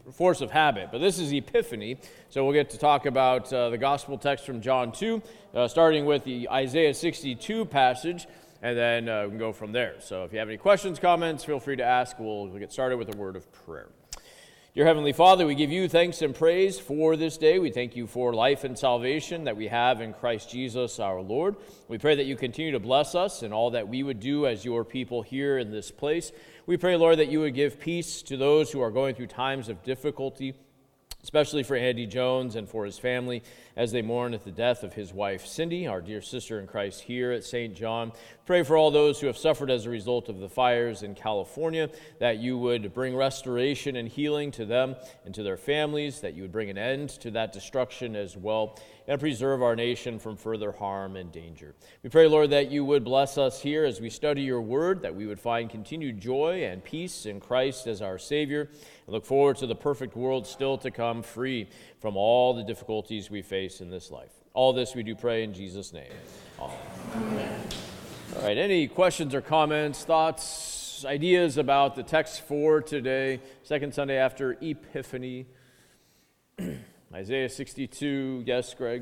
force of habit. But this is Epiphany, so we'll get to talk about the gospel text from John 2, starting with the Isaiah 62 passage, and then we can go from there. So if you have any questions, comments, feel free to ask. We'll get started with a word of prayer. Dear Heavenly Father, we give you thanks and praise for this day. We thank you for life and salvation that we have in Christ Jesus our Lord. We pray that you continue to bless us in all that we would do as your people here in this place. We pray, Lord, that you would give peace to those who are going through times of difficulty, especially for Andy Jones and for his family as they mourn at the death of his wife, Cindy, our dear sister in Christ here at St. John. Pray for all those who have suffered as a result of the fires in California, that you would bring restoration and healing to them and to their families, that you would bring an end to that destruction as well, and preserve our nation from further harm and danger. We pray, Lord, that you would bless us here as we study your word, that we would find continued joy and peace in Christ as our Savior, and look forward to the perfect world still to come, free from all the difficulties we face in this life. All this we do pray in Jesus' name. Amen. All right, any questions or comments, thoughts, ideas about the text for today, second Sunday after Epiphany? Isaiah 62, yes, Greg?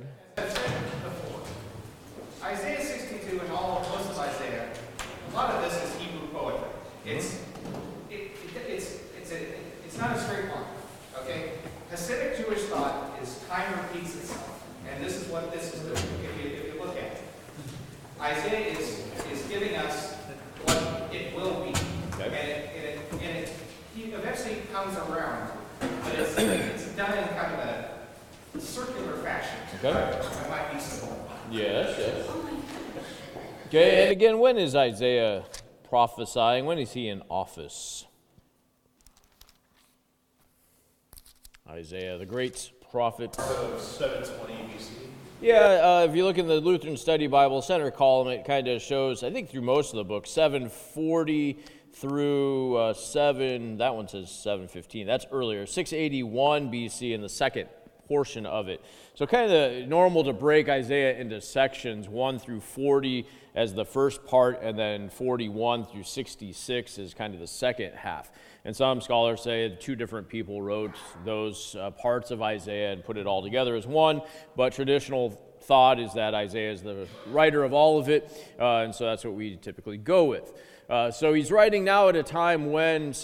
Isaiah 62 and most of Isaiah, a lot of this is Hebrew poetry. It's not a straight line, okay? Hasidic Jewish thought is time repeats itself, and this is what this is doing. If you look at it, Isaiah is giving us what it will be, okay. and it eventually comes around, but it's done in kind of a circular fashion. Okay. I might be simple. Yes. Okay, and again, when is Isaiah prophesying? When is he in office? Isaiah, the great prophet. 720 BC. Yeah, if you look in the Lutheran Study Bible Center column, it kind of shows, I think through most of the book, 740 through that one says 715. That's earlier. 681 BC in the second portion of it. So kind of normal to break Isaiah into sections 1 through 40 as the first part, and then 41 through 66 is kind of the second half. And some scholars say two different people wrote those parts of Isaiah and put it all together as one, but traditional thought is that Isaiah is the writer of all of it, and so that's what we typically go with. So he's writing now at a time when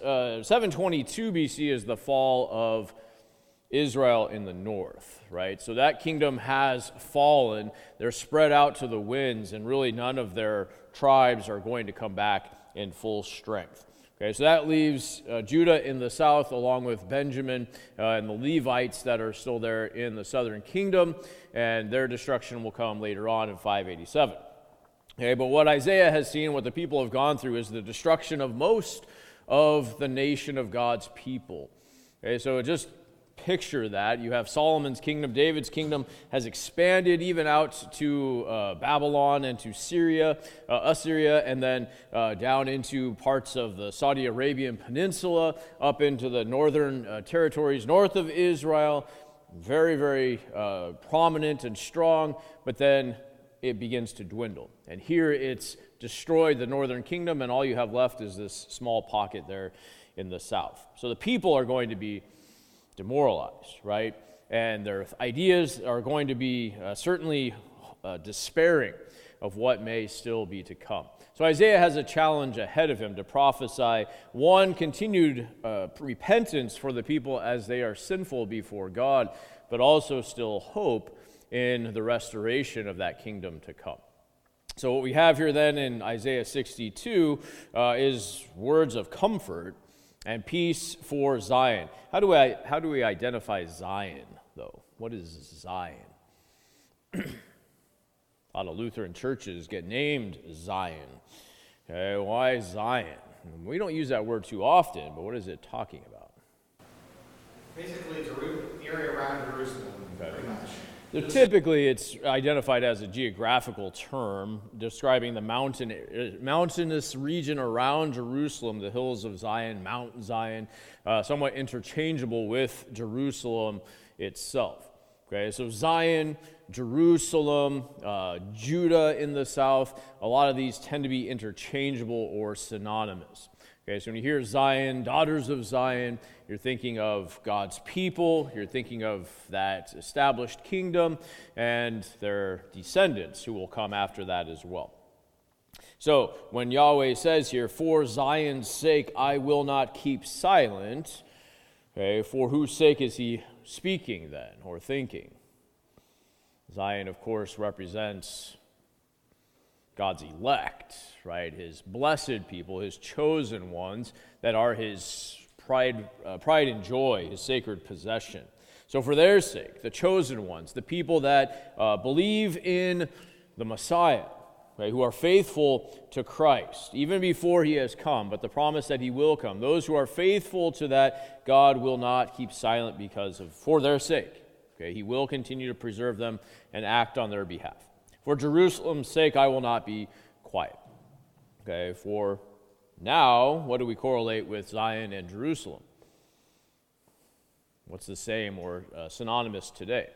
722 BC is the fall of Israel in the north, right? So that kingdom has fallen. They're spread out to the winds, and really none of their tribes are going to come back in full strength. Okay, so that leaves Judah in the south, along with Benjamin and the Levites that are still there in the southern kingdom, and their destruction will come later on in 587. Okay, but what Isaiah has seen, what the people have gone through, is the destruction of most of the nation of God's people. Okay, so just picture that. You have Solomon's kingdom, David's kingdom has expanded even out to Babylon and to Assyria, and then down into parts of the Saudi Arabian peninsula, up into the northern territories north of Israel. Very, very prominent and strong, but then it begins to dwindle. And here it's destroyed the northern kingdom, and all you have left is this small pocket there in the south. So the people are going to be demoralized, right? And their ideas are going to be certainly despairing of what may still be to come. So Isaiah has a challenge ahead of him to prophesy, one, continued repentance for the people as they are sinful before God, but also still hope in the restoration of that kingdom to come. So what we have here then in Isaiah 62 is words of comfort and peace for Zion. How do we identify Zion, though? What is Zion? A lot of Lutheran churches get named Zion. Okay, why Zion? We don't use that word too often, but what is it talking about? Basically, the area around Jerusalem, pretty much. So typically, it's identified as a geographical term describing the mountainous region around Jerusalem, the hills of Zion, Mount Zion, somewhat interchangeable with Jerusalem itself. Okay, so Zion, Jerusalem, Judah in the south, a lot of these tend to be interchangeable or synonymous. Okay, so when you hear Zion, daughters of Zion, you're thinking of God's people, you're thinking of that established kingdom, and their descendants who will come after that as well. So when Yahweh says here, for Zion's sake I will not keep silent, okay, for whose sake is he speaking then, or thinking? Zion, of course, represents God's elect, right? His blessed people, his chosen ones that are his pride and joy, his sacred possession. So for their sake, the chosen ones, the people that believe in the Messiah, right, who are faithful to Christ, even before he has come, but the promise that he will come, those who are faithful to that, God will not keep silent for their sake. Okay, he will continue to preserve them and act on their behalf. For Jerusalem's sake, I will not be quiet. Okay, for now, what do we correlate with Zion and Jerusalem? What's the same or synonymous today?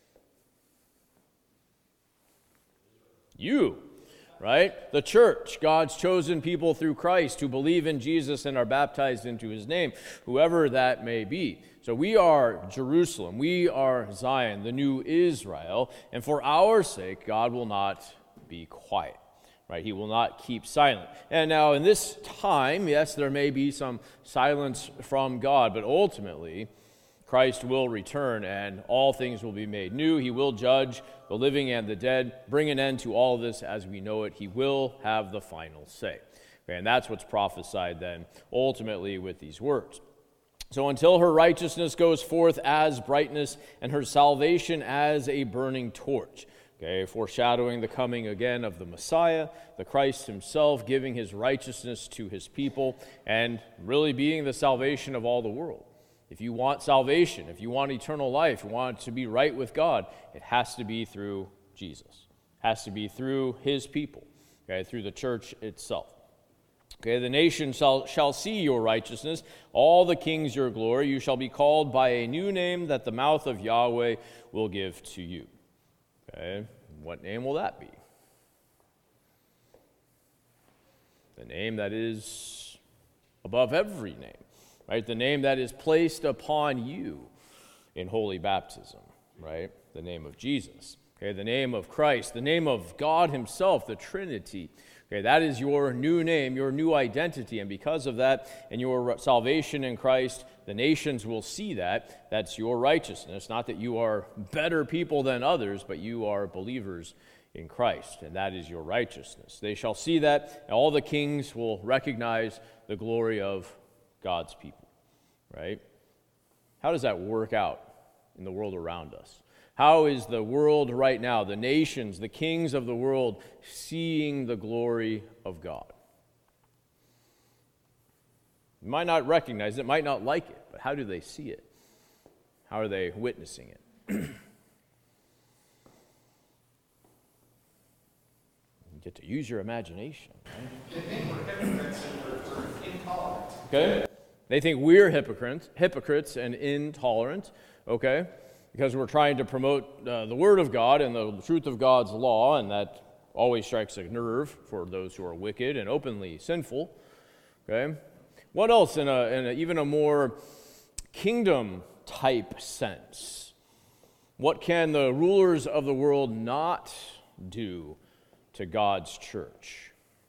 You, right? The church, God's chosen people through Christ who believe in Jesus and are baptized into his name, whoever that may be. So we are Jerusalem, we are Zion, the new Israel, and for our sake, God will not be quiet, right? He will not keep silent. And now in this time, yes, there may be some silence from God, but ultimately, Christ will return and all things will be made new. He will judge the living and the dead, bring an end to all of this as we know it. He will have the final say. Okay, and that's what's prophesied then, ultimately with these words. So until her righteousness goes forth as brightness and her salvation as a burning torch. Okay, foreshadowing the coming again of the Messiah, the Christ himself giving his righteousness to his people and really being the salvation of all the world. If you want salvation, if you want eternal life, you want to be right with God, it has to be through Jesus. It has to be through his people, okay, through the church itself. Okay, the nations shall see your righteousness, all the kings your glory. You shall be called by a new name that the mouth of Yahweh will give to you. Okay, what name will that be? The name that is above every name, right? The name that is placed upon you in holy baptism, right? The name of Jesus. Okay, the name of Christ, the name of God himself, the Trinity. Okay, that is your new name, your new identity, and because of that and your salvation in Christ, the nations will see that. That's your righteousness. Not that you are better people than others, but you are believers in Christ, and that is your righteousness. They shall see that, and all the kings will recognize the glory of God's people, right? How does that work out in the world around us? How is the world right now, the nations, the kings of the world, seeing the glory of God? You might not recognize it, might not like it, but how do they see it? How are they witnessing it? You get to use your imagination. Right? They think we're hypocrites and we're intolerant. Okay? They think we're hypocrites and intolerant, okay? Because we're trying to promote the Word of God and the truth of God's law, and that always strikes a nerve for those who are wicked and openly sinful. Okay, what else in even a more kingdom-type sense? What can the rulers of the world not do to God's church?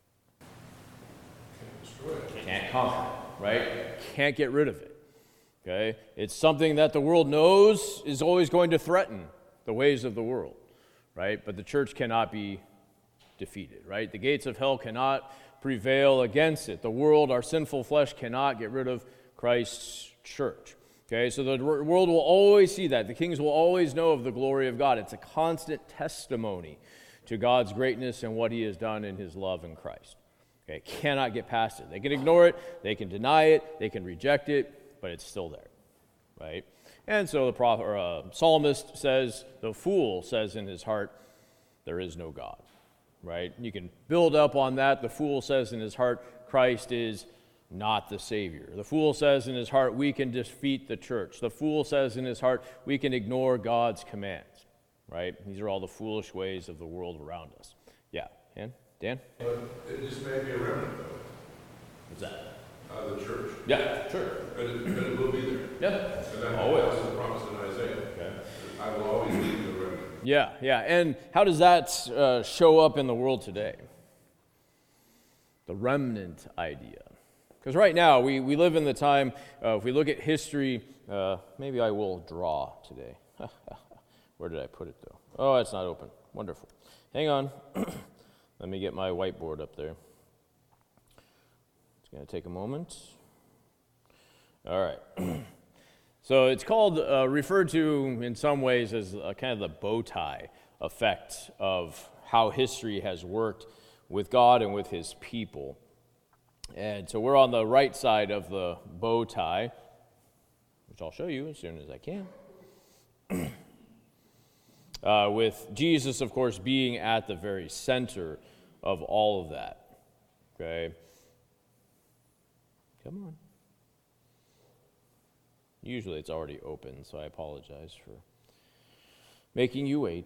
Can't conquer it, right? Can't get rid of it. Okay, it's something that the world knows is always going to threaten the ways of the world, right? But the church cannot be defeated, right? The gates of hell cannot prevail against it. The world, our sinful flesh, cannot get rid of Christ's church. Okay, so the world will always see that. The kings will always know of the glory of God. It's a constant testimony to God's greatness and what he has done in his love in Christ. Okay, cannot get past it. They can ignore it, they can deny it, they can reject it, but it's still there, right? And so the psalmist says, the fool says in his heart, there is no God, right? You can build up on that. The fool says in his heart, Christ is not the Savior. The fool says in his heart, we can defeat the church. The fool says in his heart, we can ignore God's commands, right? These are all the foolish ways of the world around us. Yeah, Dan? But this may be a remnant, though. What's that? The church. Yeah, sure. But it will be there. Yeah, And that, always. that's the promise in Isaiah. Okay. I will always lead the remnant. Yeah. And how does that show up in the world today? The remnant idea. Because right now, we live in the time, if we look at history, maybe I will draw today. Where did I put it, though? Oh, it's not open. Wonderful. Hang on. Let me get my whiteboard up there. It's going to take a moment. All right. So it's called, referred to in some ways as kind of the bow tie effect of how history has worked with God and with his people. And so we're on the right side of the bow tie, which I'll show you as soon as I can. With Jesus, of course, being at the very center of all of that. Okay? Come on. Usually it's already open, so I apologize for making you wait.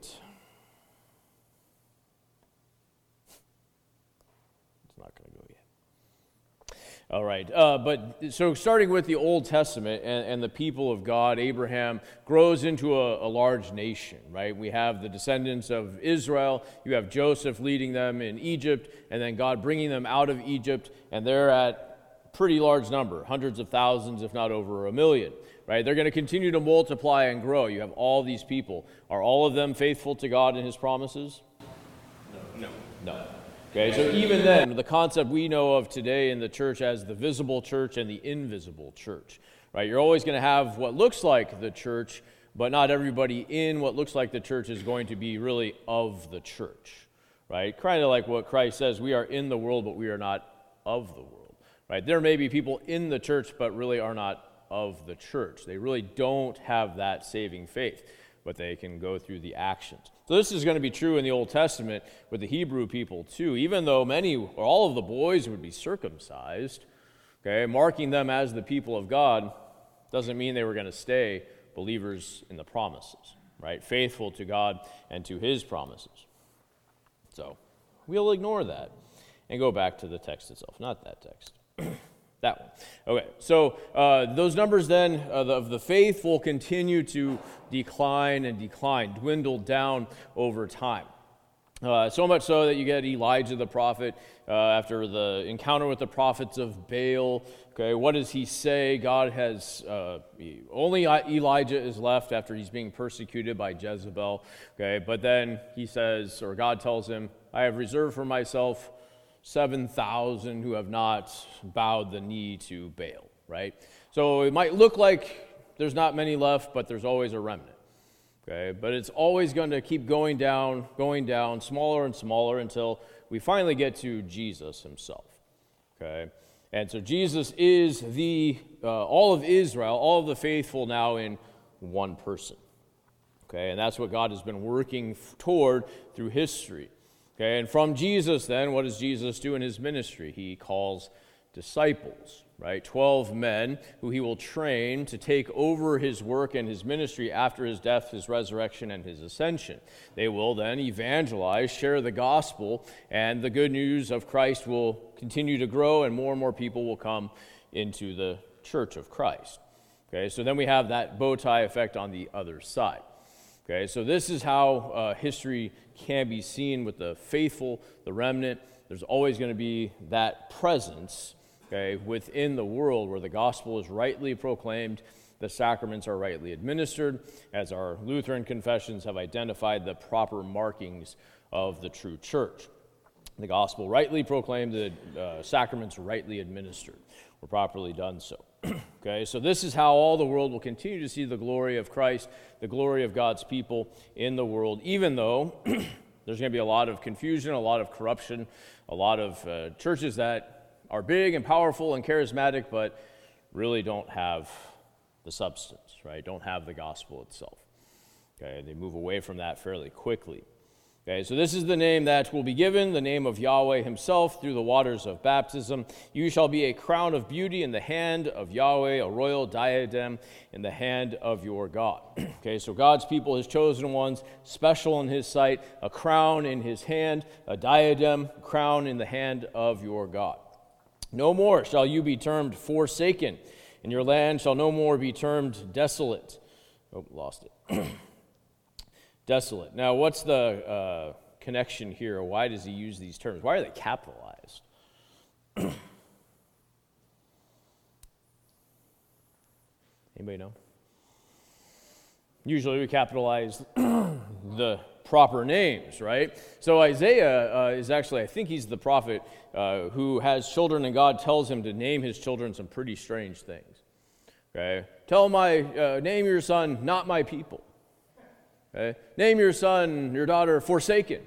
It's not going to go yet. All right, but so starting with the Old Testament and the people of God, Abraham grows into a large nation, right? We have the descendants of Israel. You have Joseph leading them in Egypt, and then God bringing them out of Egypt, and they're at pretty large number, hundreds of thousands, if not over 1 million, right? They're going to continue to multiply and grow. You have all these people. Are all of them faithful to God and his promises? No. Okay, so even then, the concept we know of today in the church as the visible church and the invisible church, right? You're always going to have what looks like the church, but not everybody in what looks like the church is going to be really of the church, right? Kind of like what Christ says, we are in the world, but we are not of the world. Right? There may be people in the church, but really are not of the church. They really don't have that saving faith, but they can go through the actions. So this is going to be true in the Old Testament with the Hebrew people too. Even though many or all of the boys would be circumcised, okay, marking them as the people of God doesn't mean they were going to stay believers in the promises, right? Faithful to God and to his promises. So we'll ignore that and go back to the text itself, not that text. That one. Okay, so those numbers then of the faithful continue to decline, dwindle down over time. So much so that you get Elijah the prophet after the encounter with the prophets of Baal. Okay, what does he say? God has, only Elijah is left after he's being persecuted by Jezebel. Okay, but then he says, or God tells him, I have reserved for myself 7,000 who have not bowed the knee to Baal, right? So it might look like there's not many left, but there's always a remnant, okay? But it's always going to keep going down, smaller and smaller until we finally get to Jesus himself, okay? And so Jesus is all of Israel, all of the faithful now in one person, okay? And that's what God has been working toward through history. Okay, and from Jesus then, what does Jesus do in his ministry? He calls disciples, right? 12 men who he will train to take over his work and his ministry after his death, his resurrection, and his ascension. They will then evangelize, share the gospel, and the good news of Christ will continue to grow, and more people will come into the church of Christ. Okay, so then we have that bow tie effect on the other side. Okay, so this is how history can be seen with the faithful, the remnant. There's always going to be that presence, okay, within the world where the gospel is rightly proclaimed, the sacraments are rightly administered, as our Lutheran confessions have identified the proper markings of the true church. The gospel rightly proclaimed, the sacraments rightly administered, or properly done so. Okay, so this is how all the world will continue to see the glory of Christ, the glory of God's people in the world, even though there's going to be a lot of confusion, a lot of corruption, a lot of churches that are big and powerful and charismatic, but really don't have the substance, right? Don't have the gospel itself. Okay, they move away from that fairly quickly. Okay, so this is the name that will be given, the name of Yahweh himself through the waters of baptism. You shall be a crown of beauty in the hand of Yahweh, a royal diadem in the hand of your God. Okay, so God's people, his chosen ones, special in his sight, a crown in his hand, a diadem, crown in the hand of your God. No more shall you be termed forsaken, and your land shall no more be termed desolate. Oh, lost it. Desolate. Now, what's the connection here? Why does he use these terms? Why are they capitalized? Anybody know? Usually we capitalize the proper names, right? So Isaiah is actually, I think he's the prophet who has children, and God tells him to name his children some pretty strange things. Okay? Name your son, not my people. Okay? Name your son, your daughter, forsaken.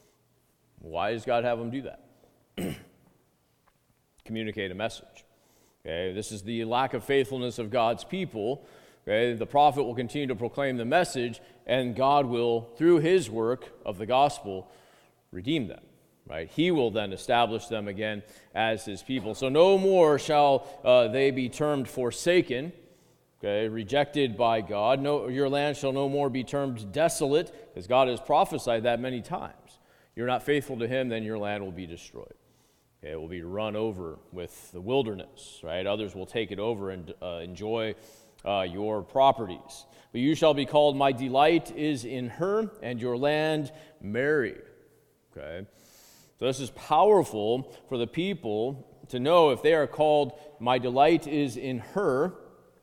Why does God have him do that? Communicate a message. Okay? This is the lack of faithfulness of God's people. Okay? The prophet will continue to proclaim the message, and God will, through his work of the gospel, redeem them. Right? He will then establish them again as his people. So no more shall they be termed forsaken, okay, rejected by God. No, your land shall no more be termed desolate, because God has prophesied that many times. You're not faithful to him, then your land will be destroyed. Okay, it will be run over with the wilderness. Right? Others will take it over and enjoy your properties. But you shall be called, my delight is in her, and your land married. Okay? So this is powerful for the people to know if they are called, my delight is in her.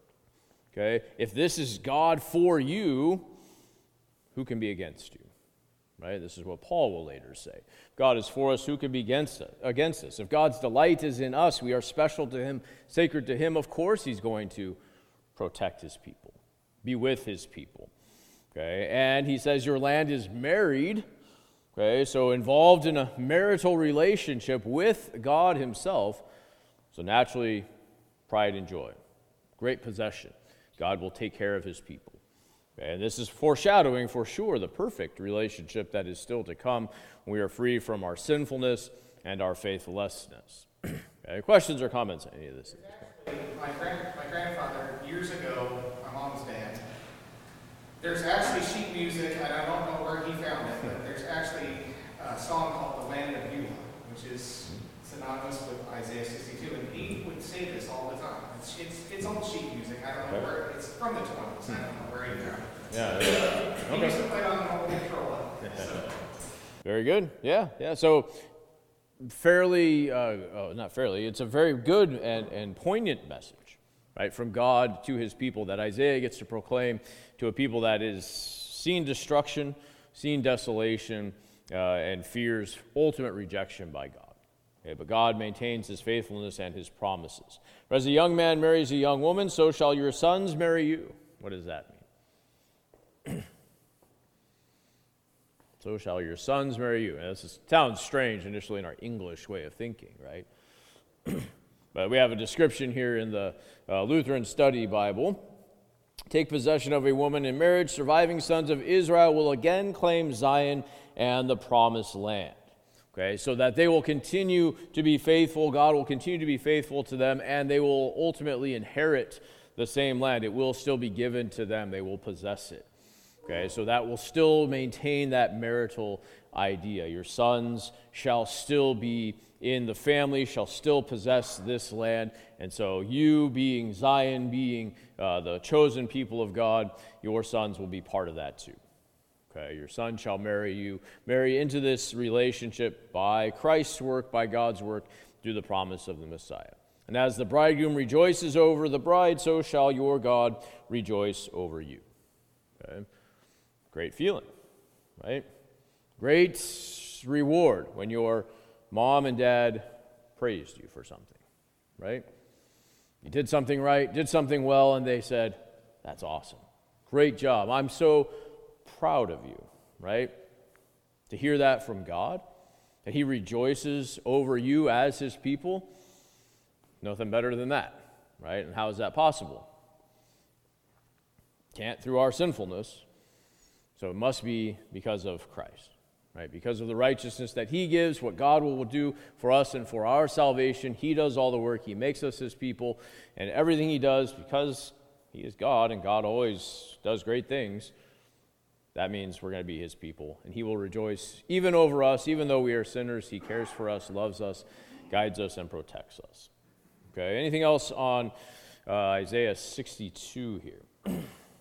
Okay? If this is God for you, who can be against you? Right? This is what Paul will later say. If God is for us, who can be against us? If God's delight is in us, we are special to him, sacred to him, of course he's going to protect his people, be with his people. Okay? And he says your land is married. Okay? So involved in a marital relationship with God himself. So naturally, pride and joy. Great possession. God will take care of his people. Okay? And this is foreshadowing for sure the perfect relationship that is still to come when we are free from our sinfulness and our faithlessness. Okay? Questions or comments on any of this? My grandfather, years ago, my mom's dad, there's actually sheet music, and I don't know where he found it, but there's actually a song called The Land of Beulah, which is synonymous with Isaiah 62, and he would say this all the time. It's old sheet music. I don't know where, it's from the 20s. I don't know where he found it. Yeah. He used to play on an old Victrola. So. Very good. Yeah. So it's a very good and poignant message, right, from God to his people that Isaiah gets to proclaim to a people that is seen destruction, seen desolation, and fears ultimate rejection by God. Okay, but God maintains his faithfulness and his promises. For as a young man marries a young woman, so shall your sons marry you. What does that mean? So shall your sons marry you. And this sounds strange initially in our English way of thinking, right? But we have a description here in the Lutheran Study Bible. Take possession of a woman in marriage, surviving sons of Israel will again claim Zion and the promised land. Okay, so that they will continue to be faithful, God will continue to be faithful to them, and they will ultimately inherit the same land. It will still be given to them. They will possess it. Okay, so that will still maintain that marital idea. Your sons shall still be in the family, shall still possess this land. And so you, being Zion, being the chosen people of God, your sons will be part of that too. Okay, your son shall marry into this relationship by Christ's work, by God's work, through the promise of the Messiah. And as the bridegroom rejoices over the bride, so shall your God rejoice over you. Okay. Great feeling, right? Great reward when your mom and dad praised you for something, right? You did something right, did something well, and they said, that's awesome. Great job. I'm so proud of you, right? To hear that from God, that he rejoices over you as his people, nothing better than that, right? And how is that possible? Can't through our sinfulness. So it must be because of Christ, right? Because of the righteousness that he gives, what God will do for us and for our salvation. He does all the work. He makes us his people. And everything he does, because he is God and God always does great things, that means we're going to be his people. And he will rejoice even over us, even though we are sinners. He cares for us, loves us, guides us and protects us. Okay, anything else on Isaiah 62 here?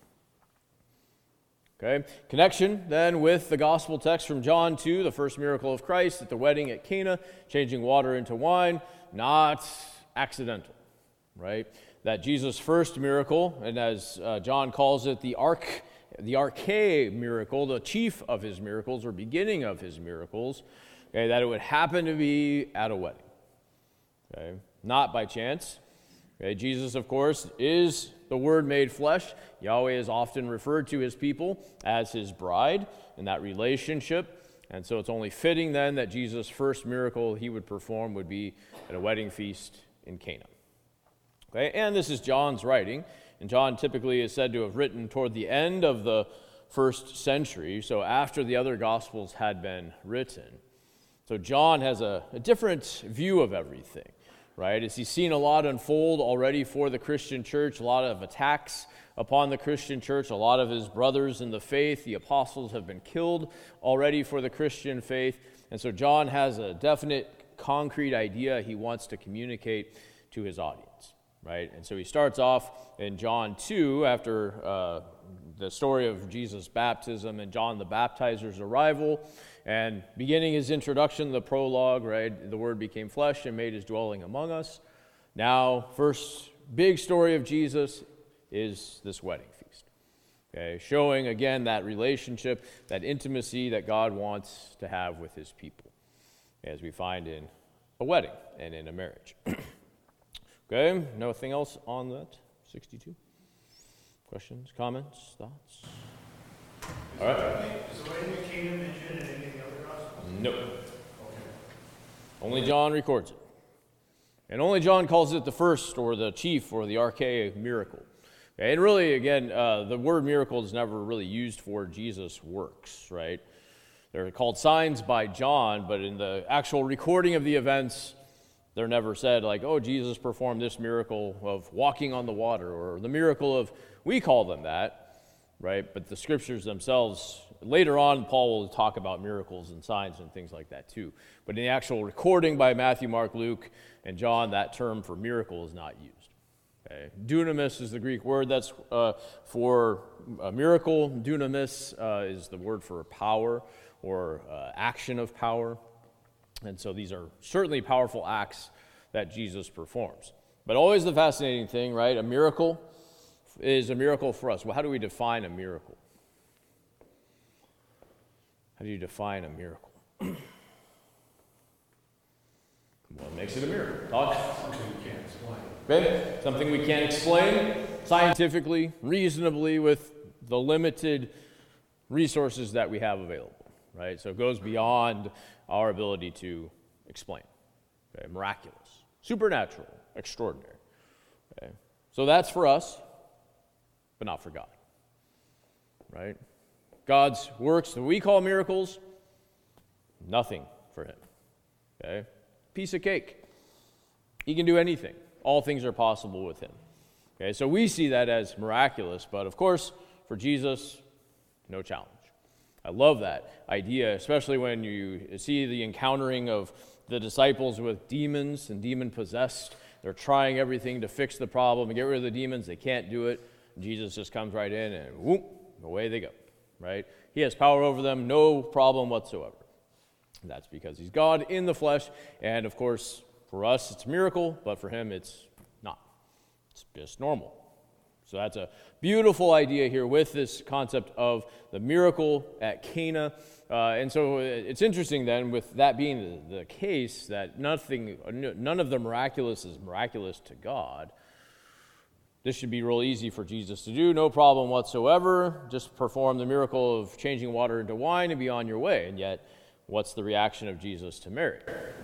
Okay, connection then with the gospel text from John 2, the first miracle of Christ at the wedding at Cana, changing water into wine, not accidental, right? That Jesus' first miracle, and as John calls it, the arche miracle, the chief of his miracles or beginning of his miracles, okay, that it would happen to be at a wedding, okay, not by chance. Okay, Jesus, of course, is the Word made flesh. Yahweh is often referred to his people as his bride in that relationship. And so it's only fitting then that Jesus' first miracle he would perform would be at a wedding feast in Cana. Okay, and this is John's writing. And John typically is said to have written toward the end of the first century, so after the other Gospels had been written. So John has a different view of everything. Right? As he's seen a lot unfold already for the Christian church, a lot of attacks upon the Christian church, a lot of his brothers in the faith, the apostles have been killed already for the Christian faith. And so John has a definite, concrete idea he wants to communicate to his audience. Right? And so he starts off in John 2 after the story of Jesus' baptism and John the Baptizer's arrival. And beginning his introduction, the prologue, right, the Word became flesh and made his dwelling among us. Now, first big story of Jesus is this wedding feast. Okay, showing again that relationship, that intimacy that God wants to have with his people, as we find in a wedding and in a marriage. Okay, nothing else on that? 62? Questions, comments, thoughts? All right. Is the wedding of Cana mentioned in any of the other Gospels? Nope. Okay. Only John records it. And only John calls it the first or the chief or the arche miracle. Okay, and really, again, the word miracle is never really used for Jesus' works, right? They're called signs by John, but in the actual recording of the events, they're never said like, oh, Jesus performed this miracle of walking on the water, or the miracle of, we call them that. Right, but the scriptures themselves, later on, Paul will talk about miracles and signs and things like that too. But in the actual recording by Matthew, Mark, Luke, and John, that term for miracle is not used. Okay. Dunamis is the Greek word that's for a miracle. Dunamis is the word for power or action of power. And so these are certainly powerful acts that Jesus performs. But always the fascinating thing, right? A miracle is a miracle for us. Well, how do we define a miracle? How do you define a miracle? What makes it a miracle? Todd? Something we can't explain. Okay? Something we can't explain scientifically, reasonably, with the limited resources that we have available. Right? So it goes beyond our ability to explain. Okay? Miraculous, supernatural, extraordinary. Okay? So that's for us, but not for God, right? God's works that we call miracles, nothing for him, okay? Piece of cake. He can do anything. All things are possible with him, okay? So we see that as miraculous, but of course, for Jesus, no challenge. I love that idea, especially when you see the encountering of the disciples with demons and demon-possessed. They're trying everything to fix the problem and get rid of the demons. They can't do it. Jesus just comes right in and whoop, away they go, right? He has power over them, no problem whatsoever. And that's because he's God in the flesh. And of course, for us, it's a miracle, but for him, it's not. It's just normal. So that's a beautiful idea here with this concept of the miracle at Cana. And so it's interesting then, with that being the case, that none of the miraculous is miraculous to God. This should be real easy for Jesus to do, no problem whatsoever. Just perform the miracle of changing water into wine and be on your way. And yet, what's the reaction of Jesus to Mary?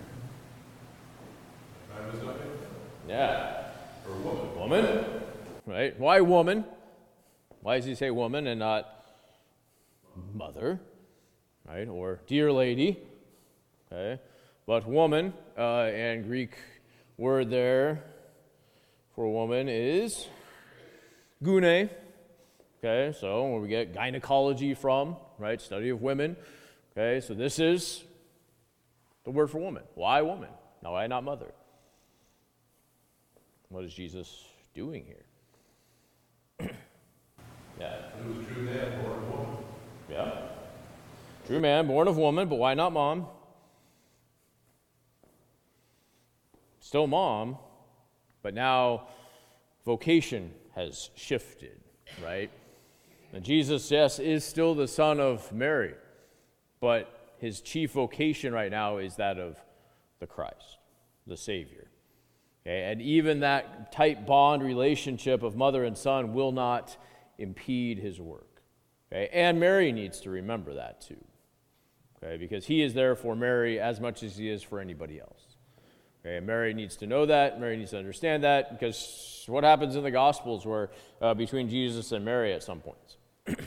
I was not in. Yeah. Or woman. Woman. Right? Why woman? Why does he say woman and not mother? Right? Or dear lady. Okay. But woman, and Greek word there for woman is gune. Okay, so where we get gynecology from, right? Study of women. Okay, so this is the word for woman. Why woman? Now why not mother? What is Jesus doing here? Yeah. It was a true man, born of woman. Yeah. True man, born of woman, but why not mom? Still mom, but now vocation has shifted, right? And Jesus, yes, is still the son of Mary, but his chief vocation right now is that of the Christ, the Savior. Okay? And even that tight bond relationship of mother and son will not impede his work. Okay? And Mary needs to remember that too, okay? Because he is there for Mary as much as he is for anybody else. Okay? And Mary needs to know that. Mary needs to understand that, because what happens in the Gospels where between Jesus and Mary at some points?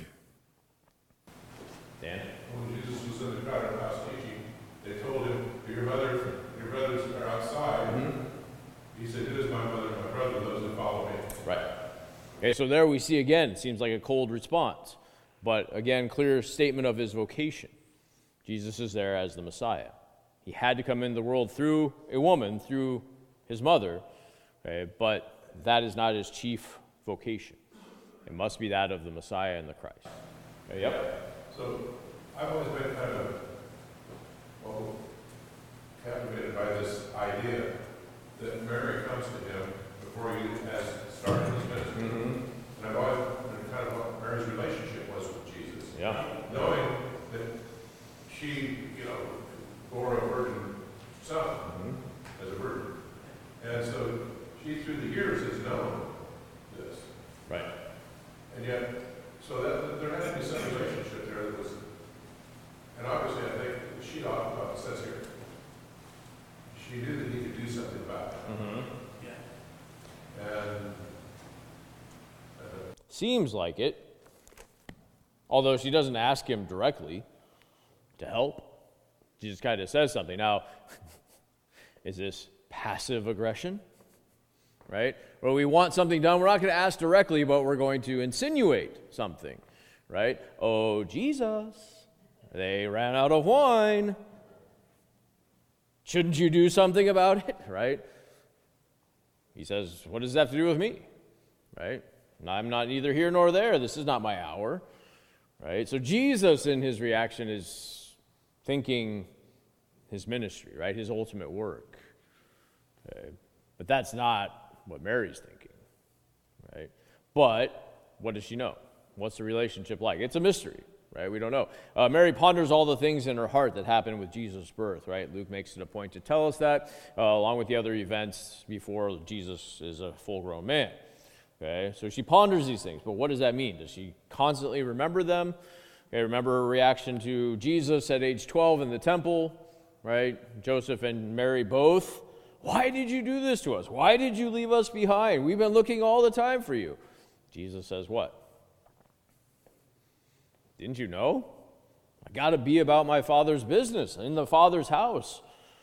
Dan? When Jesus was in the crowded house teaching, they told him, your brothers are outside. Mm-hmm. He said, it is my mother and my brother, those who follow me. Right. Okay, so there we see again, it seems like a cold response. But again, clear statement of his vocation. Jesus is there as the Messiah. He had to come into the world through a woman, through his mother, okay, but that is not his chief vocation. It must be that of the Messiah and the Christ. Okay, yep. So I've always been kind of captivated by this idea that Mary comes to him before he has started his ministry. Mm-hmm. And I've always wondered kind of what Mary's relationship was with Jesus. Yeah. Knowing that she, bore a virgin son as a virgin. And so she, through the years, has known this. Right. And yet, so that there had to be some relationship there that was, and obviously I think she often says here, she knew that he could do something about it. Mm-hmm. Yeah. And seems like it. Although she doesn't ask him directly to help. She just kind of says something. Now, is this passive aggression? Right? Well, we want something done. We're not going to ask directly, but we're going to insinuate something. Right? Oh, Jesus, they ran out of wine. Shouldn't you do something about it? Right? He says, what does that have to do with me? Right? I'm not neither here nor there. This is not my hour. Right? So Jesus, in his reaction, is thinking his ministry, right? His ultimate work. Okay? But that's not what Mary's thinking. Right? But what does she know? What's the relationship like? It's a mystery. Right? We don't know. Mary ponders all the things in her heart that happened with Jesus' birth, right? Luke makes it a point to tell us that, along with the other events before Jesus is a full-grown man. Okay? So she ponders these things, but what does that mean? Does she constantly remember them? Okay, remember her reaction to Jesus at age 12 in the temple, right? Joseph and Mary both. Why did you do this to us? Why did you leave us behind? We've been looking all the time for you. Jesus says what? Didn't you know? I got to be about my Father's business in the Father's house.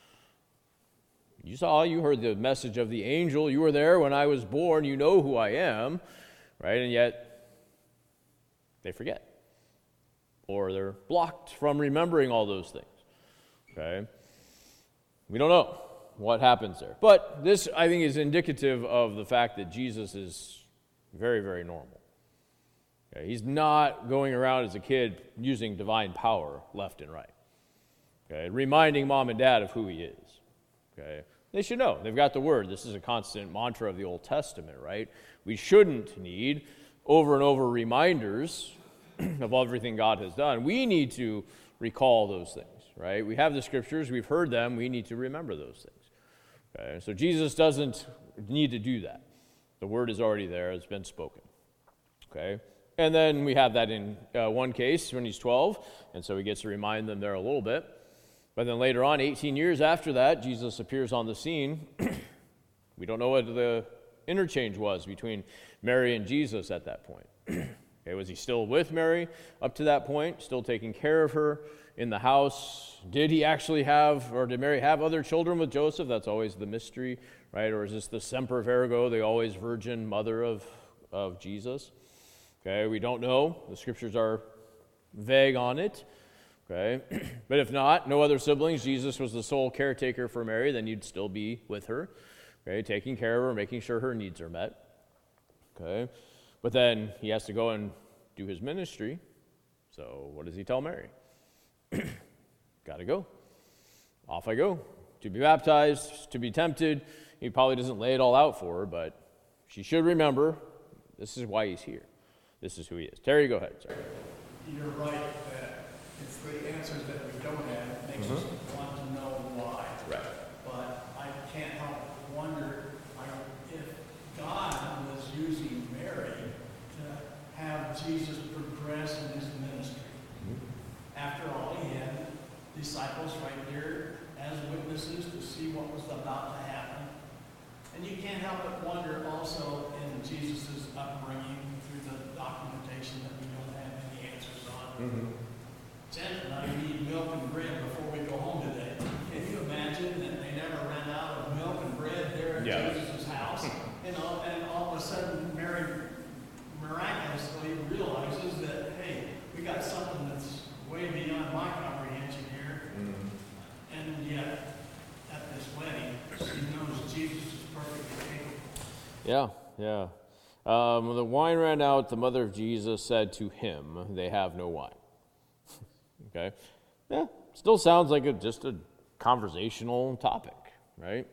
You heard the message of the angel. You were there when I was born. You know who I am, right? And yet they forget. Or they're blocked from remembering all those things, okay? We don't know what happens there. But this, I think, is indicative of the fact that Jesus is very, very normal. Okay? He's not going around as a kid using divine power left and right, okay? Reminding mom and dad of who he is, okay? They should know. They've got the word. This is a constant mantra of the Old Testament, right? We shouldn't need over and over reminders of everything God has done. We need to recall those things, right? We have the scriptures, we've heard them, we need to remember those things. Okay? So Jesus doesn't need to do that. The word is already there, it's been spoken. Okay? And then we have that in one case when he's 12, and so he gets to remind them there a little bit. But then later on, 18 years after that, Jesus appears on the scene. We don't know what the interchange was between Mary and Jesus at that point. Okay, was he still with Mary up to that point, still taking care of her in the house? Did he actually have, or did Mary have other children with Joseph? That's always the mystery, right? Or is this the Semper Virgo, the always virgin mother of Jesus? Okay, we don't know. The scriptures are vague on it. Okay? But if not, no other siblings, Jesus was the sole caretaker for Mary, then you'd still be with her, okay, taking care of her, making sure her needs are met. Okay? But then he has to go and do his ministry. So what does he tell Mary? Got to go. Off I go. To be baptized, to be tempted. He probably doesn't lay it all out for her, but she should remember this is why he's here. This is who he is. Terry, go ahead. Sorry. You're right that it's the answers that we don't have that makes us want to know why. Right. But I can't help but wonder if God was using Mary to have Jesus progress in his ministry. After all, he had disciples right there as witnesses to see what was about to happen. And you can't help but wonder also in Jesus' upbringing through the documentation that we don't have any answers on. Jen and I need milk and bread before we go home today. Can you imagine that they never ran out of milk and bread there at Jesus' house? And all of a sudden Mary miraculously realizes that, hey, we got something that's way beyond my comprehension here. And yet, at this wedding, she knows Jesus is perfectly capable. Yeah. When the wine ran out, the mother of Jesus said to him, they have no wine. Okay? Yeah, still sounds like just a conversational topic, right?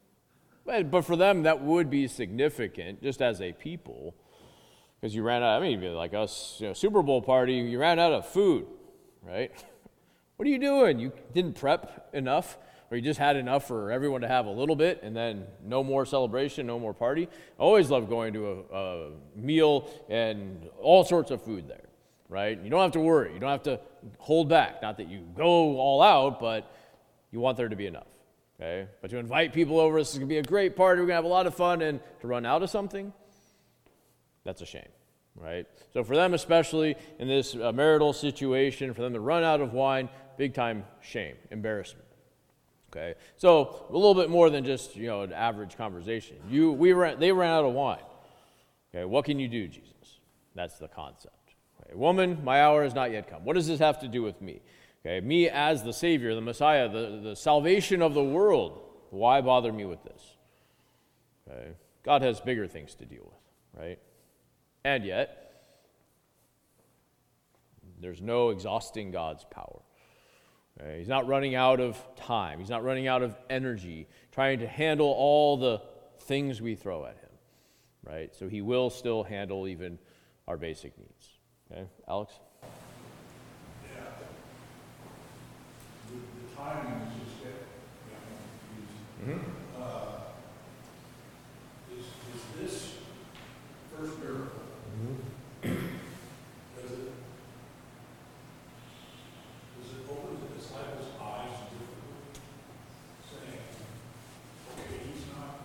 But for them, that would be significant, just as a people, because you ran out, like us, Super Bowl party, you ran out of food, right? What are you doing? You didn't prep enough, or you just had enough for everyone to have a little bit, and then no more celebration, no more party? I always love going to a meal and all sorts of food there, right? You don't have to worry. You don't have to hold back. Not that you go all out, but you want there to be enough, okay? But to invite people over, this is going to be a great party, we're going to have a lot of fun, and to run out of something, that's a shame. Right? So for them especially, in this marital situation, for them to run out of wine, big time shame, embarrassment. Okay? So a little bit more than just, an average conversation. They ran out of wine. Okay, what can you do, Jesus? That's the concept. Okay, woman, my hour has not yet come. What does this have to do with me? Okay, me as the Savior, the Messiah, the salvation of the world. Why bother me with this? Okay? God has bigger things to deal with, right? And yet, there's no exhausting God's power. Okay? He's not running out of time. He's not running out of energy trying to handle all the things we throw at him. Right? So he will still handle even our basic needs. Okay, Alex? Yeah. The timing is just confusing. Is this first miracle? Does it open the disciples' eyes differently, saying, okay, he's not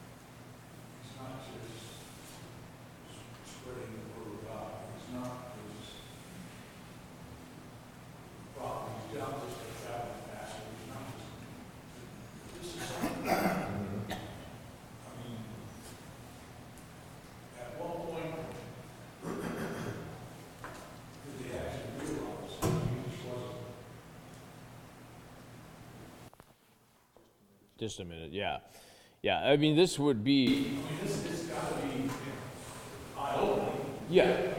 just spreading the word of God. He's not just prophet. He's not just a traveling pastor. He's not just. This is something. At one point, did they actually realize that Jesus wasn't? Just a minute, yeah. Yeah, this would be... This has got to be eye-opening. Yeah. Did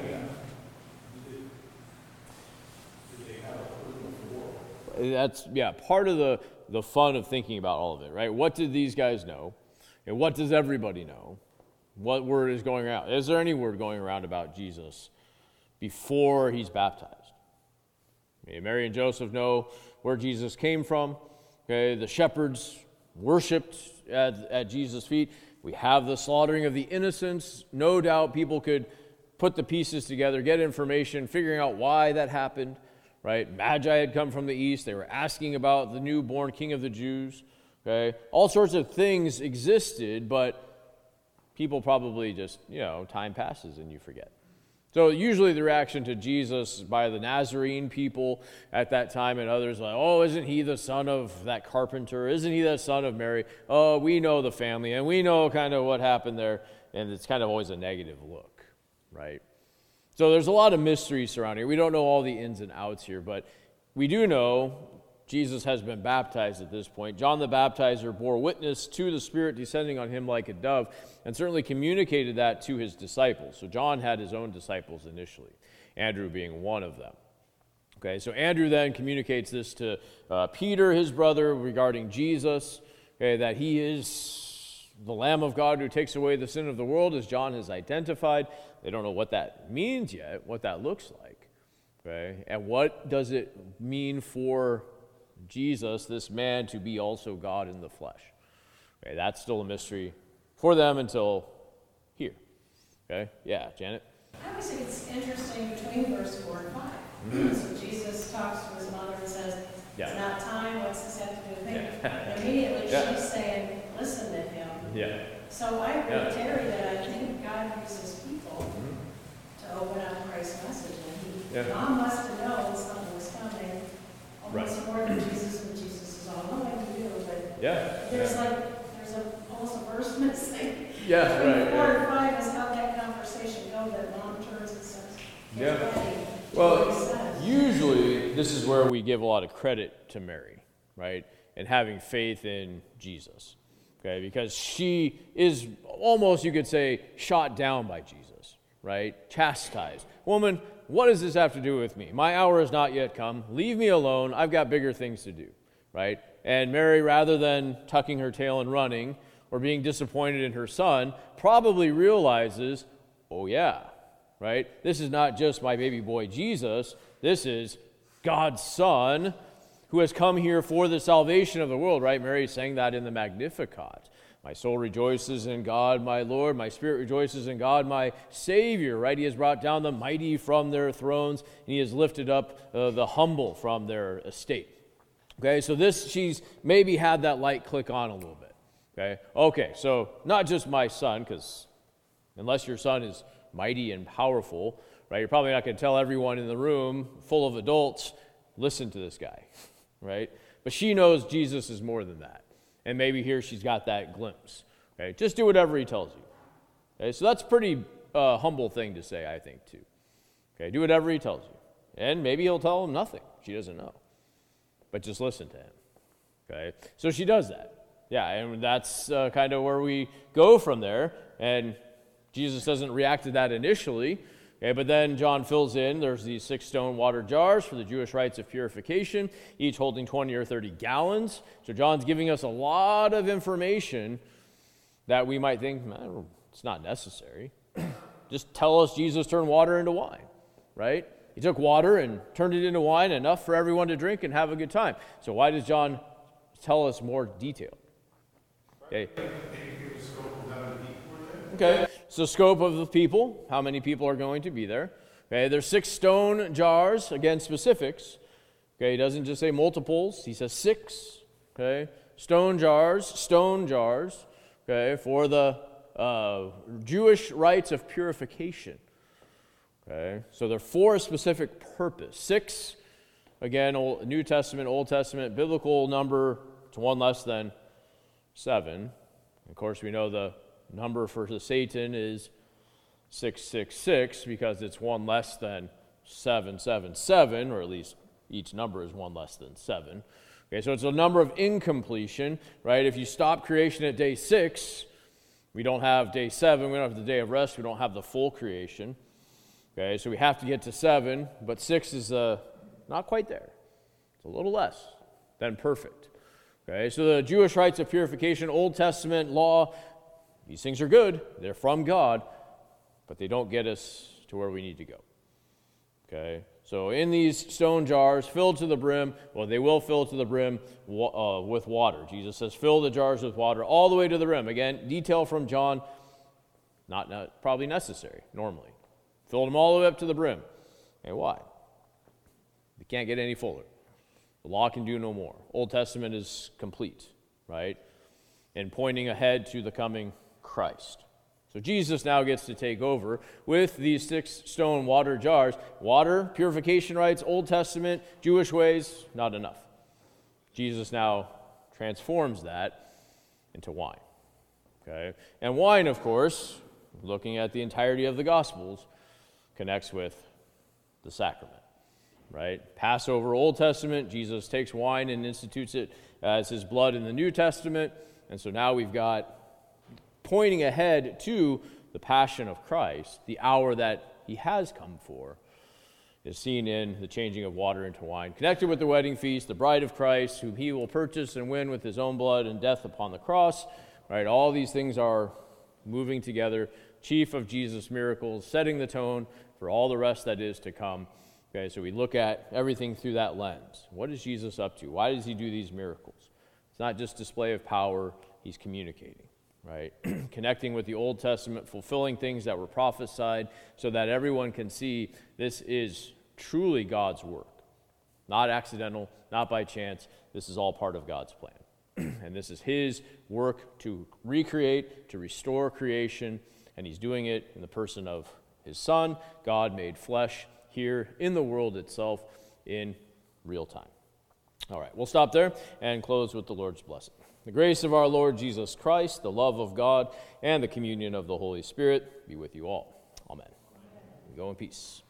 they have a clue before? That's, part of the fun of thinking about all of it, right? What did these guys know? And what does everybody know? What word is going around? Is there any word going around about Jesus before he's baptized? Mary and Joseph know where Jesus came from. Okay, the shepherds worshipped at Jesus' feet. We have the slaughtering of the innocents. No doubt people could put the pieces together, get information, figuring out why that happened. Right? Magi had come from the east. They were asking about the newborn king of the Jews. Okay? All sorts of things existed, but people probably just, time passes and you forget. So usually the reaction to Jesus by the Nazarene people at that time and others like, oh, isn't he the son of that carpenter? Isn't he the son of Mary? Oh, we know the family and we know kind of what happened there. And it's kind of always a negative look, right? So there's a lot of mystery surrounding it. We don't know all the ins and outs here, but we do know Jesus has been baptized at this point. John the Baptizer bore witness to the Spirit descending on him like a dove, and certainly communicated that to his disciples. So John had his own disciples initially, Andrew being one of them. Okay, so Andrew then communicates this to Peter, his brother, regarding Jesus, okay, that he is the Lamb of God who takes away the sin of the world, as John has identified. They don't know what that means yet, what that looks like. Okay, and what does it mean for Jesus, this man, to be also God in the flesh? Okay, that's still a mystery for them until here. Okay, yeah, Janet? I always think it's interesting between verse 4 and 5. So Jesus talks to his mother and says, it's not time, what's this have to do with me? And immediately she's saying, listen to him. Yeah. So I agree with Terry that I think God uses people to open up Christ's message. And Mom must have known something was coming almost more than Jesus, and Jesus is all knowing to do, but there's almost a verse missing. Yeah, Between 4 and 5 is how that conversation goes, that Mom turns and says, get ready. Well, usually this is where we give a lot of credit to Mary, right? And having faith in Jesus, okay? Because she is almost, you could say, shot down by Jesus, right? Chastised. Woman, what does this have to do with me? My hour has not yet come. Leave me alone. I've got bigger things to do, right? And Mary, rather than tucking her tail and running or being disappointed in her son, probably realizes, oh yeah, right? This is not just my baby boy Jesus. This is God's Son who has come here for the salvation of the world, right? Mary sang that in the Magnificat. My soul rejoices in God, my Lord. My spirit rejoices in God, my Savior, right? He has brought down the mighty from their thrones, and he has lifted up the humble from their estate. Okay, so she's maybe had that light click on a little bit. Okay, so not just my son, because unless your son is mighty and powerful, right, you're probably not going to tell everyone in the room full of adults, listen to this guy, right? But she knows Jesus is more than that. And maybe here she's got that glimpse. Okay, just do whatever he tells you. Okay, so that's a pretty humble thing to say, I think, too. Okay, do whatever he tells you. And maybe he'll tell him nothing. She doesn't know. But just listen to him. Okay, so she does that. Yeah, and that's kind of where we go from there. And Jesus doesn't react to that initially. Okay, but then John fills in, there's these 6 stone water jars for the Jewish rites of purification, each holding 20 or 30 gallons. So John's giving us a lot of information that we might think, it's not necessary. Just tell us Jesus turned water into wine, right? He took water and turned it into wine, enough for everyone to drink and have a good time. So why does John tell us more detail? Okay, so scope of the people, how many people are going to be there. Okay, there's 6 stone jars, again, specifics. Okay, he doesn't just say multiples, he says 6. Okay, stone jars, okay, for the Jewish rites of purification. Okay, so they're for a specific purpose. 6, again, New Testament, Old Testament, biblical number, it's 1 less than 7. Of course, we know the number for the Satan is 666 because it's 1 less than 777, or at least each number is 1 less than 7. Okay, so it's a number of incompletion, right? If you stop creation at day 6, we don't have day 7, we don't have the day of rest, we don't have the full creation. Okay, so we have to get to 7, but 6 is not quite there. It's a little less than perfect. Okay, so the Jewish rites of purification, Old Testament law, these things are good. They're from God, but they don't get us to where we need to go. Okay, so in these stone jars, filled to the brim, well, they will fill to the brim with water. Jesus says, fill the jars with water all the way to the rim. Again, detail from John, not probably necessary normally. Filled them all the way up to the brim. Okay, why? They can't get any fuller. The law can do no more. Old Testament is complete, right? And pointing ahead to the coming Christ. So Jesus now gets to take over with these 6 stone water jars. Water, purification rites, Old Testament, Jewish ways, not enough. Jesus now transforms that into wine. Okay? And wine, of course, looking at the entirety of the Gospels, connects with the sacrament. right? Passover, Old Testament, Jesus takes wine and institutes it as his blood in the New Testament. And so now we've got pointing ahead to the passion of Christ, the hour that he has come for, is seen in the changing of water into wine. Connected with the wedding feast, the bride of Christ, whom he will purchase and win with his own blood and death upon the cross, right? All these things are moving together. Chief of Jesus' miracles, setting the tone for all the rest that is to come. Okay, so we look at everything through that lens. What is Jesus up to? Why does he do these miracles? It's not just display of power, he's communicating, right? Connecting with the Old Testament, fulfilling things that were prophesied so that everyone can see this is truly God's work. Not accidental, not by chance. This is all part of God's plan. And this is his work to recreate, to restore creation, and he's doing it in the person of his Son, God made flesh, here in the world itself in real time. All right, we'll stop there and close with the Lord's blessing. The grace of our Lord Jesus Christ, the love of God, and the communion of the Holy Spirit be with you all. Amen. Go in peace.